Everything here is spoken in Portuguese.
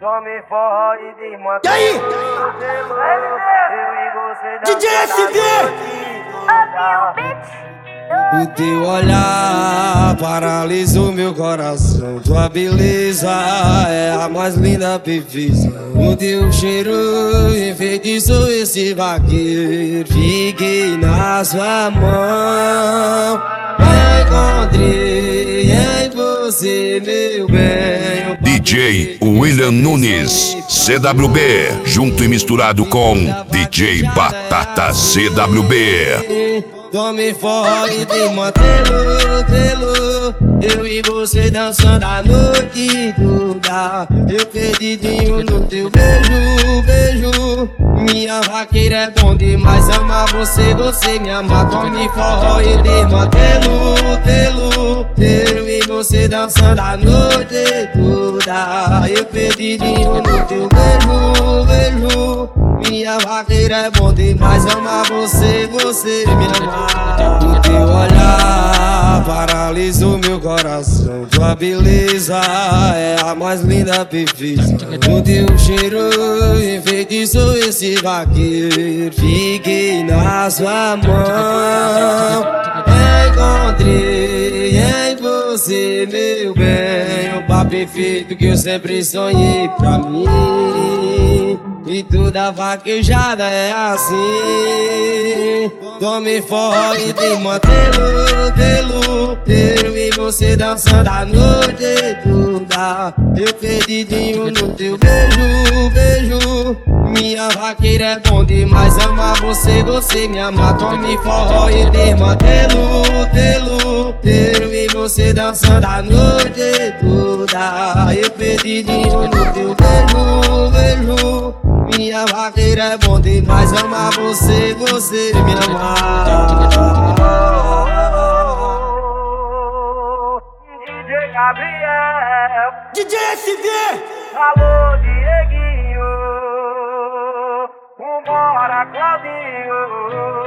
Tome forró e desmantela. E aí? Eu e você DJ SD! O teu olhar paralisou meu coração. Tua beleza é a mais linda perfeição. O teu cheiro enfeitiçou esse vaqueiro. Fiquei na sua mão. Encontrei em você, meu bem. DJ William Nunes, CWB, junto e misturado com DJ Batata CWB. Tome forró e desmantelo, telo. Eu e você dançando a noite toda. Eu perdidinho no teu beijo, beijo. Minha vaqueira é bom demais, amar você, você me ama. Tome forró e desmantelo, telo. Eu e você dançando a noite toda. Eu perdidinho no teu beijo, beijo. Minha vaqueira é bom demais, amar você, você me ama. O teu olhar paralisou meu coração. Tua beleza é a mais linda perfeição. O teu cheiro enfeitiçou esse vaqueiro. Fiquei na sua mão. Encontrei em você, meu bem, o par perfeito que eu sempre sonhei pra mim. E toda vaquejada é assim. Tome forró e desmantelo, telo. Eu e você dançando a noite toda. Eu perdidinho no teu beijo, beijo. Minha vaqueira é bom demais, amar você, você me ama. Tome forró e desmantelo, telo. Eu e você dançando a noite toda. Eu perdidinho no teu beijo, beijo. Minha vaqueira é bom demais, amar você, você me ama. DJ Gabriel, DJ SD! alô Dieguinho, vambora Claudinho.